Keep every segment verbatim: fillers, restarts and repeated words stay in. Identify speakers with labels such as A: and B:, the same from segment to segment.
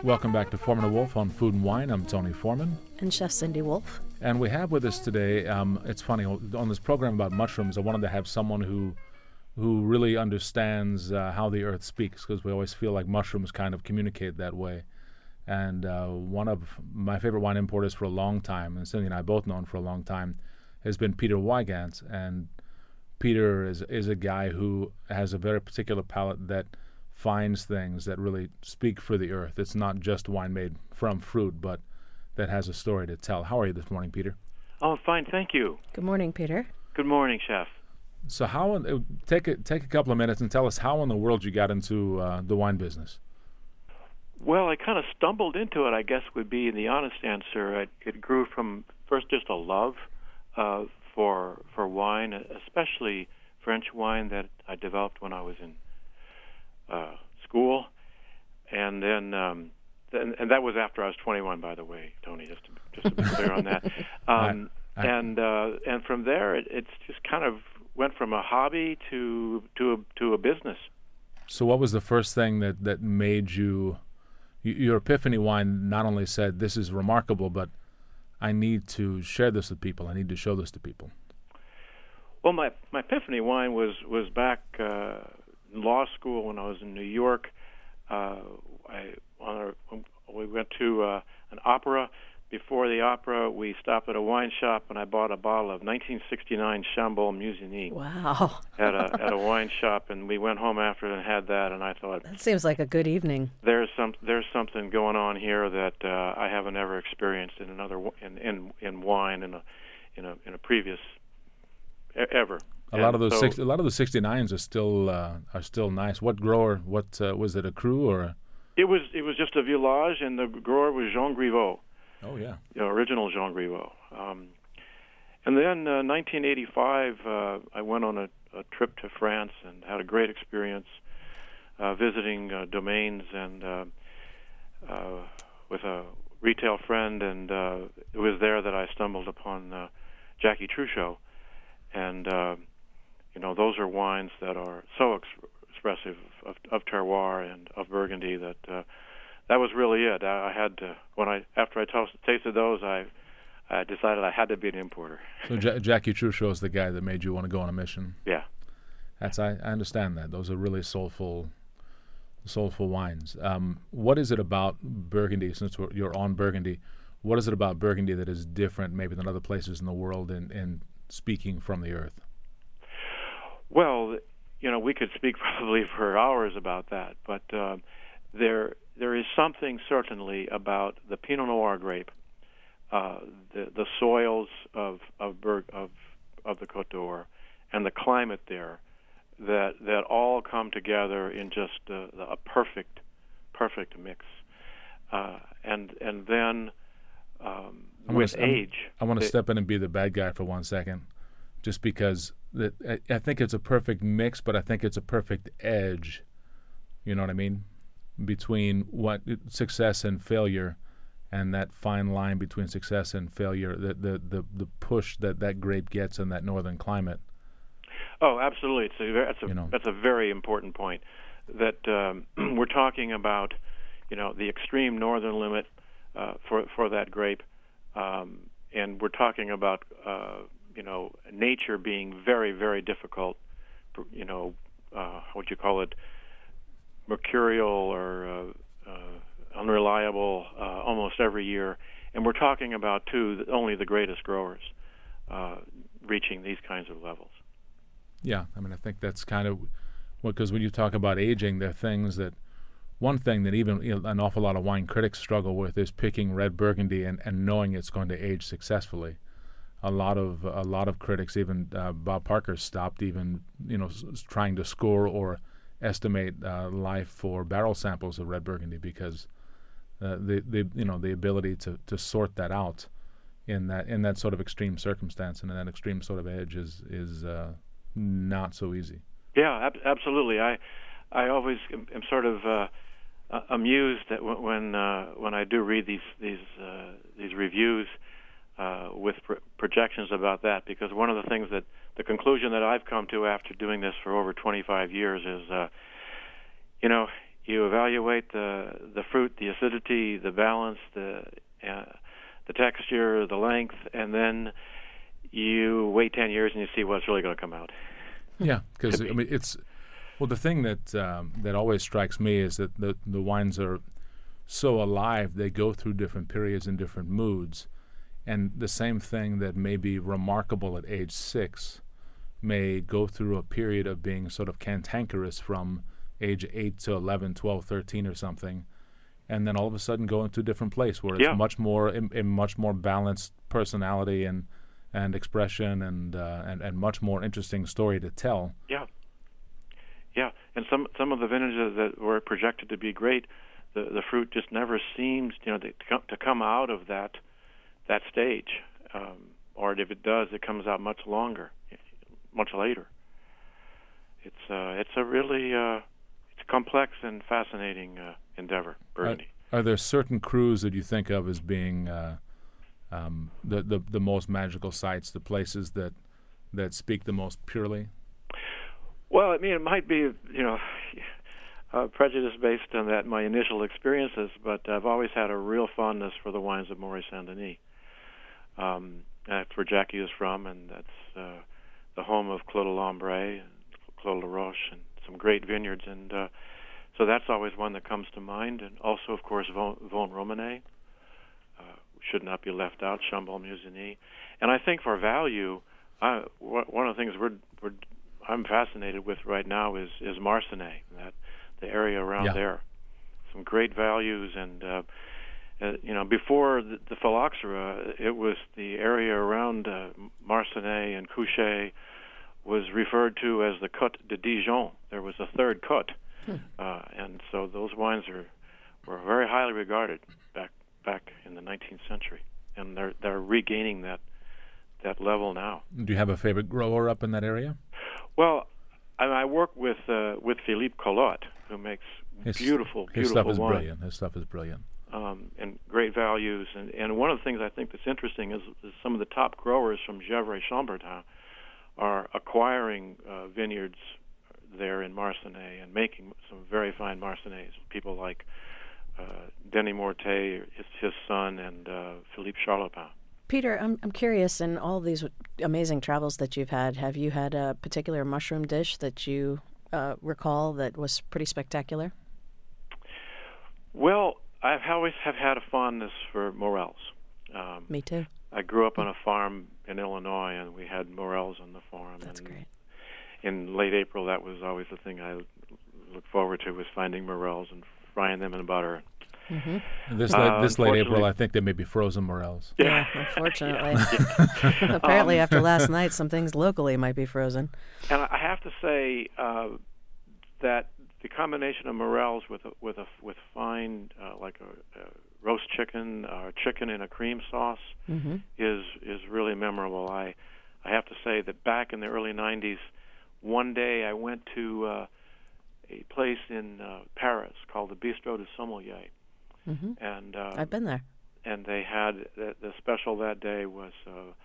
A: Welcome back to Foreman and Wolf on Food and Wine. I'm Tony Foreman.
B: And Chef Cindy Wolf.
A: And we have with us today, um, it's funny, on this program about mushrooms, I wanted to have someone who who really understands uh, how the earth speaks, because we always feel like mushrooms kind of communicate that way. And uh, one of my favorite wine importers for a long time, and Cindy and I both known for a long time, has been Peter Wygant. And Peter is, is a guy who has a very particular palate that finds things that really speak for the earth. It's not just wine made from fruit, but that has a story to tell. How are you this morning, Peter?
C: Oh, fine, thank you.
B: Good morning, Peter.
C: Good morning, Chef.
A: So how, uh, take a, take a couple of minutes and tell us how in the world you got into uh, the wine business.
C: Well, I kind of stumbled into it, I guess would be the honest answer. It, it grew from first just a love uh, for for wine, especially French wine that I developed when I was in uh, school. And then... Um, And, and that was after I was twenty-one, by the way, Tony. Just to, just to be clear on that. Um,
A: I, I,
C: and uh, and from there, it, it's just kind of went from a hobby to to a, to a business.
A: So, what was the first thing that, that made you? Your epiphany wine not only said this is remarkable, but I need to share this with people. I need to show this to people.
C: Well, my my epiphany wine was was back uh, in law school when I was in New York. Uh, I on our, we went to uh, an opera. Before the opera, we stopped at a wine shop, and I bought a bottle of nineteen sixty-nine Chambol Musigny.
B: Wow!
C: at a at a wine shop, and we went home after and had that. And I thought,
B: that seems like a good evening.
C: There's some there's something going on here that uh, I haven't ever experienced in another in in, in wine in a in a in a previous ever.
A: A lot
C: and
A: of those
C: so,
A: six, a lot of the sixty-nines are still uh, are still nice. What grower? What uh, was it? A cru or?
C: It was it was just a village, and the grower was Jean Griveaux.
A: Oh yeah,
C: the original Jean Griveaux. Um, and then uh, nineteen eighty-five, uh, I went on a, a trip to France and had a great experience uh, visiting uh, domains and uh, uh, with a retail friend, and uh, it was there that I stumbled upon uh, Jackie Truchot, and uh, you know those are wines that are so ex- expressive of, of terroir and of Burgundy that uh, that was really it. I, I had to when I after I toast, tasted those, I I decided I had to be an importer.
A: So J- Jackie Truchot is the guy that made you want to go on a mission.
C: Yeah,
A: that's I, I understand that. Those are really soulful, soulful wines. Um, what is it about Burgundy? Since we're, you're on Burgundy, what is it about Burgundy that is different, maybe than other places in the world, in, in speaking from the earth?
C: Well, you know, we could speak probably for hours about that, but uh, there there is something certainly about the Pinot Noir grape, uh, the the soils of of, Berg, of of the Côte d'Or, and the climate there, that that all come together in just a, a perfect perfect mix, uh, and and then um, with
A: to,
C: age.
A: I want to step in and be the bad guy for one second, just because. That I, I think it's a perfect mix, but I think it's a perfect edge. You know what I mean? Between what success and failure, and that fine line between success and failure, the the the, the push that that grape gets in that northern climate.
C: Oh, absolutely. It's a, that's a
A: you know.
C: that's a very important point. That um, we're talking about, you know, the extreme northern limit uh, for for that grape, um, and we're talking about. Uh, you know, nature being very, very difficult, you know, uh, what would you call it, mercurial or uh, uh, unreliable uh, almost every year. And we're talking about, too, only the greatest growers uh, reaching these kinds of levels.
A: Yeah, I mean, I think that's kind of, because when you talk about aging, there are things that, one thing that even you know, an awful lot of wine critics struggle with is picking red Burgundy and, and knowing it's going to age successfully. A lot of a lot of critics, even uh, Bob Parker, stopped even you know s- trying to score or estimate uh, life for barrel samples of red Burgundy because uh, the the you know the ability to, to sort that out in that in that sort of extreme circumstance and in that extreme sort of edge is is uh, not so easy.
C: Yeah, ab- absolutely. I I always am, am sort of uh, uh, amused that w- when uh, when I do read these these uh, these reviews. Uh, with pro- projections about that, because one of the things that the conclusion that I've come to after doing this for over twenty-five years is, uh, you know, you evaluate the the fruit, the acidity, the balance, the uh, the texture, the length, and then you wait ten years and you see what's really going to come out.
A: Yeah, because I mean it's well the thing that um, that always strikes me is that the the wines are so alive. They go through different periods and different moods, and the same thing that may be remarkable at age six may go through a period of being sort of cantankerous from age eight to eleven, twelve, thirteen or something, and then all of a sudden go into a different place where it's
C: Yeah.
A: much more a, a much more balanced personality and and expression and, uh, and and much more interesting story to tell.
C: Yeah, yeah, and some some of the vintages that were projected to be great, the the fruit just never seems, you know, to come, to come out of that that stage, um, or if it does, it comes out much longer, much later. It's uh, it's a really uh, it's a complex and fascinating uh, endeavor, Burgundy.
A: Are, are there certain crews that you think of as being uh, um, the, the the most magical sites, the places that that speak the most purely?
C: Well, I mean, it might be, you know, uh, prejudice based on that, my initial experiences, but I've always had a real fondness for the wines of Maurice Saint-Denis. Um, that's where Jackie is from, and that's uh, the home of Clos de Lambray and Clos de Roche and some great vineyards, and uh, so that's always one that comes to mind. And also, of course, Vosne Romanée uh, should not be left out, Chambord-Musigny. And I think for value, uh, one of the things we're, we're I'm fascinated with right now is is Marcenay, that the area around
A: Yeah.
C: there. Some great values, and uh, uh, you know, before the, the phylloxera, it was the area around uh, Marcenay and Couché was referred to as the Côte de Dijon. There was a third Côte, hmm. uh, and so those wines are were very highly regarded back back in the nineteenth century, and they're they're regaining that that level now.
A: Do you have a favorite grower up in that area?
C: Well, I, I work with uh, with Philippe Colotte, who makes
A: His,
C: beautiful,
A: his
C: beautiful
A: stuff is
C: wine.
A: brilliant. His stuff is brilliant.
C: Um, and great values. And, and one of the things I think that's interesting is, is some of the top growers from Gevrey-Chambertin are acquiring uh, vineyards there in Marcenay and making some very fine Marcenays. People like uh, Denis Mortet, his, his son, and uh, Philippe Charlopin.
B: Peter, I'm I'm curious, in all these amazing travels that you've had, have you had a particular mushroom dish that you uh, recall that was pretty spectacular?
C: Well, I always have had a fondness for morels. Um,
B: Me too.
C: I grew up on a farm in Illinois, and we had morels on the farm.
B: That's
C: and
B: great.
C: In late April, that was always the thing I looked forward to, was finding morels and frying them in butter.
B: Mm-hmm.
A: And this late,
C: Uh,
A: this late April,
C: unfortunately-
A: I think they may be frozen morels.
B: Yeah, unfortunately. Apparently,
C: Um,
B: after last night, some things locally might be frozen.
C: And I have to say uh, that the combination of morels with a, with a with fine uh, like a, a roast chicken or chicken in a cream sauce
B: Mm-hmm.
C: is is really memorable. I I have to say that back in the early nineties, one day I went to uh, a place in uh, Paris called the Bistrot du Sommelier,
B: Mm-hmm.
C: and uh,
B: I've been there.
C: and they had the, the special that day was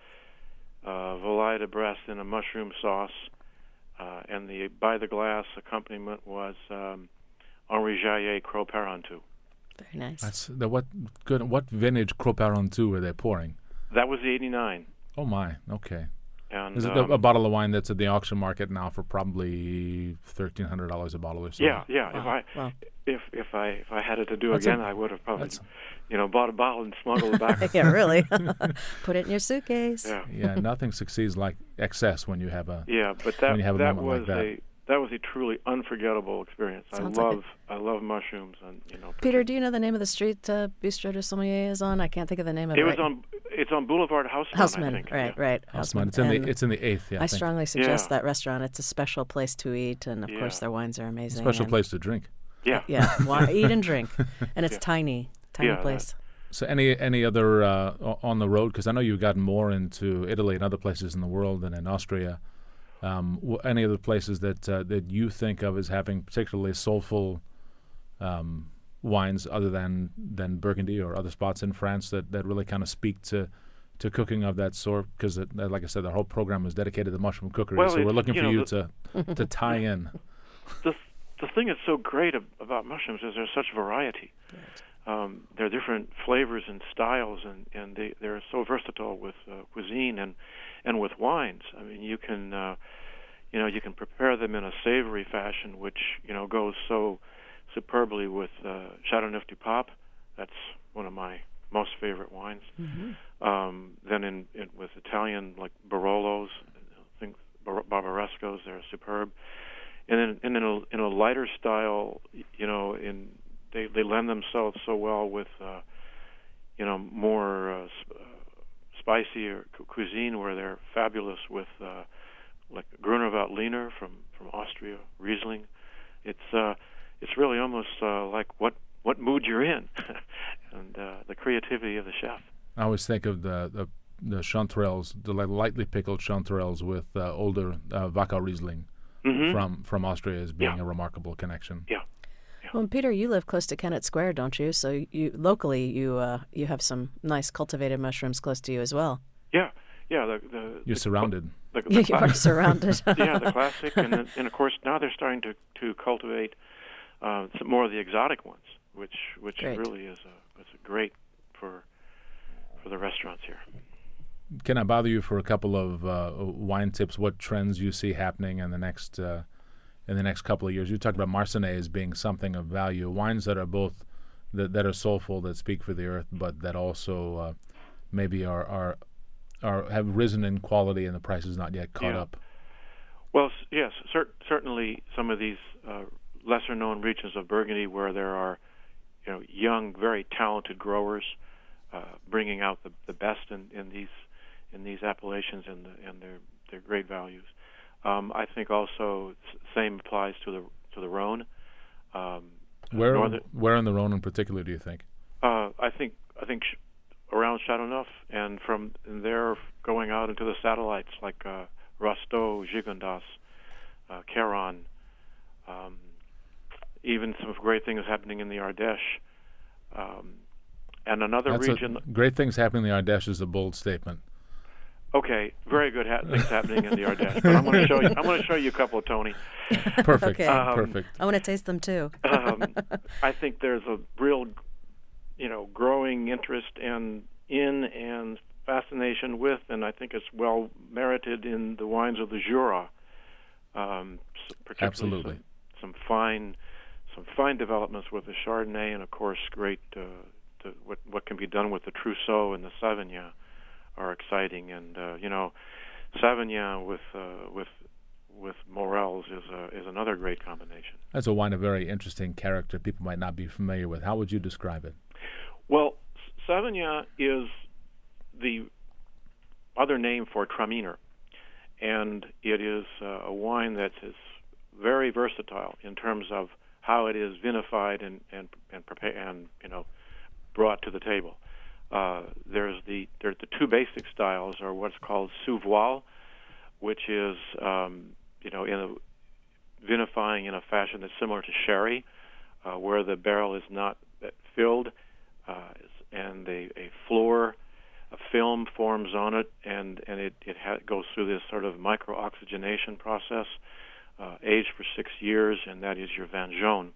C: uh, uh, volaille de Bresse in a mushroom sauce, uh, and the by the glass accompaniment was um, Henri Jaillet Cros Parentout.
B: Very nice.
A: That's the what good. What vintage Cros Parentout are they pouring?
C: That was the eighty-nine,
A: Oh my, okay.
C: and
A: Is it
C: um,
A: a, a bottle of wine that's at the auction market now for probably thirteen hundred dollars a bottle or so?
C: yeah, yeah.
B: Wow.
C: If I
B: Wow.
C: if if I if I had it to do
A: That's
C: again,
A: a-
C: I would have probably
A: that's-
C: you know bought a bottle and smuggled it back.
B: Yeah, really. Put it in your suitcase.
C: Yeah,
A: Yeah, nothing succeeds like excess when you have a.
C: yeah. But that
A: When you have a
C: that
A: moment
C: was
A: like that.
C: a that was a truly unforgettable experience.
B: Sounds
C: I
B: like
C: love I love mushrooms, and you know.
B: Peter, do you know the name of the street uh, Bistrot du Sommelier is on? I can't think of the name of it.
C: It was
B: right.
C: on. It's on Boulevard Haussmann. I
B: Houseman,
C: think.
B: right,
C: yeah.
B: right.
A: Houseman. It's in
B: And
A: the it's in the eighth. Yeah,
B: I
A: think.
B: strongly suggest
C: Yeah.
B: that restaurant. It's a special place to eat, and of
C: Yeah.
B: course their wines are amazing.
A: Special
B: and-
A: place to drink.
C: Yeah.
B: Yeah, wa- eat and drink, and it's
C: Yeah.
B: tiny, tiny
C: Yeah, that-
B: place.
A: So any any other uh, o- on the road? Because I know you've gotten more into Italy and other places in the world than in Austria. Um, w- any other places that uh, that you think of as having particularly soulful um, wines, other than than Burgundy or other spots in France that, that really kind of speak to to cooking of that sort? Because like I said, the whole program is dedicated to mushroom cookery.
C: Well,
A: so we're
C: it's,
A: looking
C: you
A: for
C: know,
A: you
C: the-
A: to to tie in.
C: The the thing that's so great ab- about mushrooms is there's such variety.
B: Right.
C: Um, there are different flavors and styles, and, and they, they're so versatile with uh, cuisine and, and with wines. I mean, you can, uh, you know, you can prepare them in a savory fashion, which, you know, goes so superbly with uh, Chateauneuf du Pape. That's one of my most favorite wines.
B: Mm-hmm.
C: Um, then in, in with Italian, like Barolos, I think Bar- Barbarescos, they're superb. And then, and in a, in a lighter style, you know, in They, they lend themselves so well with, uh, you know, more uh, sp- uh, spicier cu- cuisine, where they're fabulous with, uh, like Gruner Veltliner from, from Austria, Riesling. It's uh, it's really almost uh, like what, what mood you're in, and uh, the creativity of the chef.
A: I always think of the the, the chanterelles, the like lightly pickled chanterelles with uh, older uh, Wacker Riesling
C: Mm-hmm.
A: from from Austria as being
C: Yeah.
A: a remarkable connection.
C: Yeah.
B: Well, and Peter, you live close to Kennett Square, don't you? So you locally, you uh, you have some nice cultivated mushrooms close to you as well.
C: Yeah, yeah. The, the,
A: You're
C: the,
A: surrounded.
C: The, the
B: Yeah, you are
C: classic-
B: surrounded.
C: yeah, the classic, and then, and of course now they're starting to to cultivate uh, some more of the exotic ones, which which
B: Great.
C: really is a it's a great for for the restaurants here.
A: Can I bother you for a couple of uh, wine tips? What trends you see happening in the next uh, in the next couple of years? You talked about Marsanne as being something of value. Wines that are both that, that are soulful, that speak for the earth, but that also uh, maybe are, are are have risen in quality and the price is not yet caught
C: Yeah.
A: up.
C: Well, s- yes, cer- certainly some of these uh, lesser-known regions of Burgundy where there are, you know, young, very talented growers uh, bringing out the, the best in, in these in these appellations and the, and their their great values. Um, I think also s- same applies to the to the Rhone. Um,
A: Where
C: northern,
A: where in the Rhone in particular do you think?
C: uh, I think I think sh- around Chateauneuf, and from there going out into the satellites like uh, Rasteau, Gigondas, uh, Caron, um, even some great things happening in the Ardèche. Um, and another
A: That's
C: region.
A: A, great things happening in the Ardèche is a bold statement.
C: Okay, very good ha- things happening in the Ardèche. But I'm going to show you. I'm going to show you a couple, Tony.
A: Perfect.
B: Okay.
C: Um,
A: Perfect.
B: I want to taste them too.
C: um, I think there's a real, you know, growing interest and in and fascination with, and I think it's well merited in the wines of the Jura. Um, s- particularly
A: Absolutely.
C: Some, some fine, some fine developments with the Chardonnay, and of course, great uh, the, what what can be done with the Trousseau and the Sauvignon are exciting, and uh, you know, Sauvignon with uh, with with Morels is a, is another great combination.
A: That's a wine of very interesting character people might not be familiar with. How would you describe it?
C: Well, S- Sauvignon is the other name for Traminer, and it is uh, a wine that is very versatile in terms of how it is vinified and and and, prepa- and you know brought to the table. Uh, there's the there's the two basic styles are what's called sous voile, which is um, you know in a vinifying in a fashion that's similar to sherry, uh, where the barrel is not filled, uh, and a, a floor, a film forms on it, and and it it ha- goes through this sort of micro-oxygenation process, uh, aged for six years, and that is your Vin Jaune.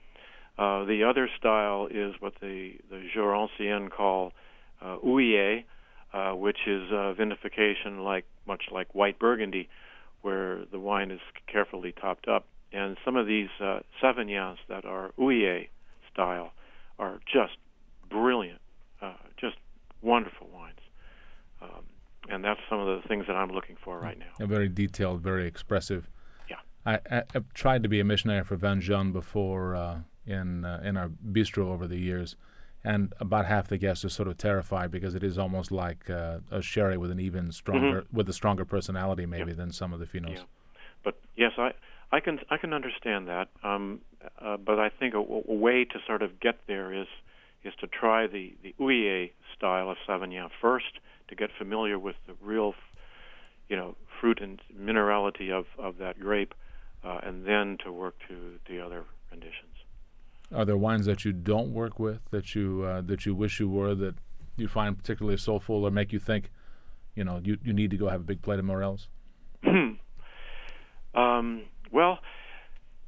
C: Uh, the other style is what the the Jura Ancien call uh, Houillet, uh, which is uh, vinification like much like white Burgundy, where the wine is carefully topped up. And some of these uh, Sauvignons that are Houillet style are just brilliant, uh, just wonderful wines. Um, and that's some of the things that I'm looking for right now.
A: A very detailed, very expressive.
C: Yeah.
A: I, I, I've tried to be a missionary for Vin Jaune before uh, in uh, in our bistro over the years, and about half the guests are sort of terrified because it is almost like uh, a sherry with an even stronger,
C: Mm-hmm.
A: with a stronger personality maybe
C: Yeah.
A: than some of the Finots.
C: Yeah. But yes, I, I can I can understand that. Um, uh, but I think a, a way to sort of get there is is to try the the Houillet style of Sauvignon first to get familiar with the real, you know, fruit and minerality of, of that grape, uh, and then to work to the other renditions.
A: Are there wines that you don't work with that you uh, that you wish you were, that you find particularly soulful or make you think, you know, you, you need to go have a big plate of Morels?
C: um, well,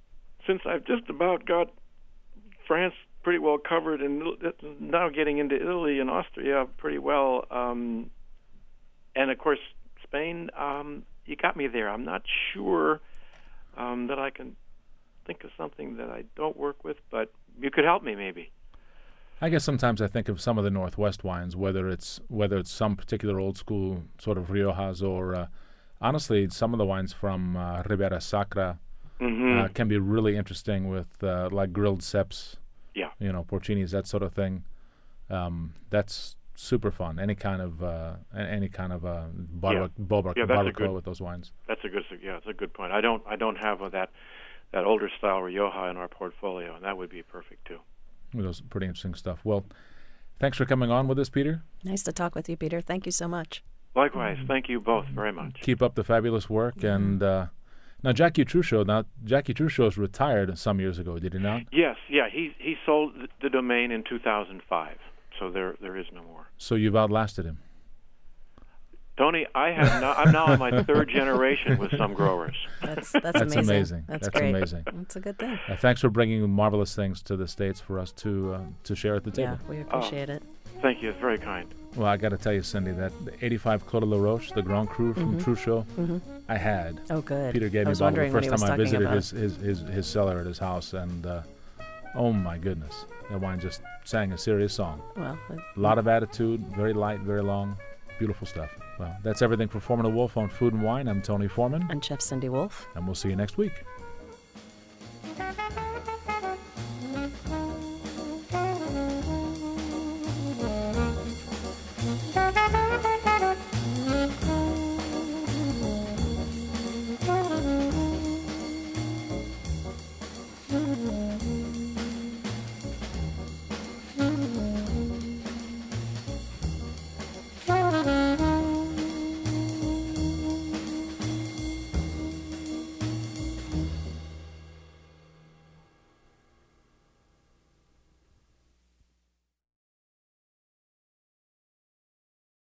C: since I've just about got France pretty well covered, and now getting into Italy and Austria pretty well, um, and of course Spain, um, you got me there. I'm not sure um, that I can think of something that I don't work with, but you could help me maybe.
A: I guess sometimes I think of some of the Northwest wines, whether it's whether it's some particular old school sort of Riojas, or uh, honestly some of the wines from uh, Ribera Sacra
C: Mm-hmm.
A: uh, can be really interesting with uh, like grilled ceps.
C: Yeah.
A: You know, porcinis, that sort of thing. Um, that's super fun. Any kind of uh, a- any kind of uh, barba-
C: Yeah.
A: barba-
C: Yeah, that's a
A: barbacoa
C: good-
A: with those wines.
C: That's a good, yeah, that's a good point. I don't, I don't have uh, that, that older style Rioja in our portfolio, and that would be perfect too.
A: Those pretty interesting stuff. Well, thanks for coming on with us, Peter.
B: Nice to talk with you, Peter. Thank you so much.
C: Likewise, thank you both very much.
A: Keep up the fabulous work. And uh, now Jackie Truchot. Now Jackie Truchot's retired some years ago. Did he not?
C: Yes, yeah, he he sold th- the domain in two thousand five, so there there is no more.
A: So you've outlasted him.
C: Tony, I have now, I'm now in my third generation with some growers.
B: That's that's,
A: That's
B: amazing.
A: amazing.
B: That's,
A: That's
B: great.
A: amazing.
B: That's a good thing.
A: Uh, thanks for bringing marvelous things to the States for us to uh, to share at the
B: Yeah,
A: table.
B: we appreciate it.
C: Thank you, it's very kind.
A: Well, I got to tell you, Cindy, that the eighty-five Clos de la Roche, the Grand Cru from Truchot, I had.
B: Oh, good.
A: Peter gave
B: I
A: me a
B: was
A: bottle the
B: wondering when
A: first
B: he was
A: time I
B: talking
A: visited
B: about
A: his, his, his, his cellar at his house, and uh, oh my goodness, that wine just sang a serious song.
B: it. Well, it-
A: A lot of attitude, very light, very long, beautiful stuff. Well, that's everything for Foreman and Wolf on Food and Wine. I'm Tony Foreman,
B: and Chef Cindy Wolf.
A: and we'll see you next week.